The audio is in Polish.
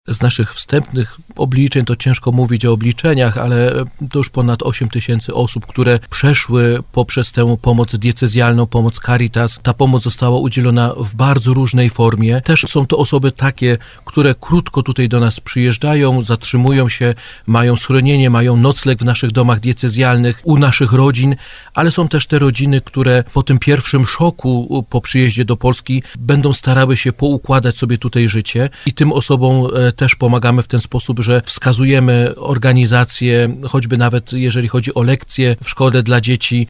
Z naszych wstępnych obliczeń, to ciężko mówić o obliczeniach, ale to już ponad 8 000 osób, które przeszły poprzez tę pomoc diecezjalną, pomoc Caritas. Ta pomoc została udzielona w bardzo różnej formie. Też są to osoby takie, które krótko tutaj do nas przyjeżdżają, zatrzymują się, mają schronienie, mają nocleg w naszych domach diecezjalnych, u naszych rodzin, ale są też te rodziny, które po tym pierwszym szoku po przyjeździe do Polski będą starały się poukładać sobie tutaj życie i tym osobom też pomagamy w ten sposób, że wskazujemy organizacje, choćby nawet jeżeli chodzi o lekcje w szkole dla dzieci,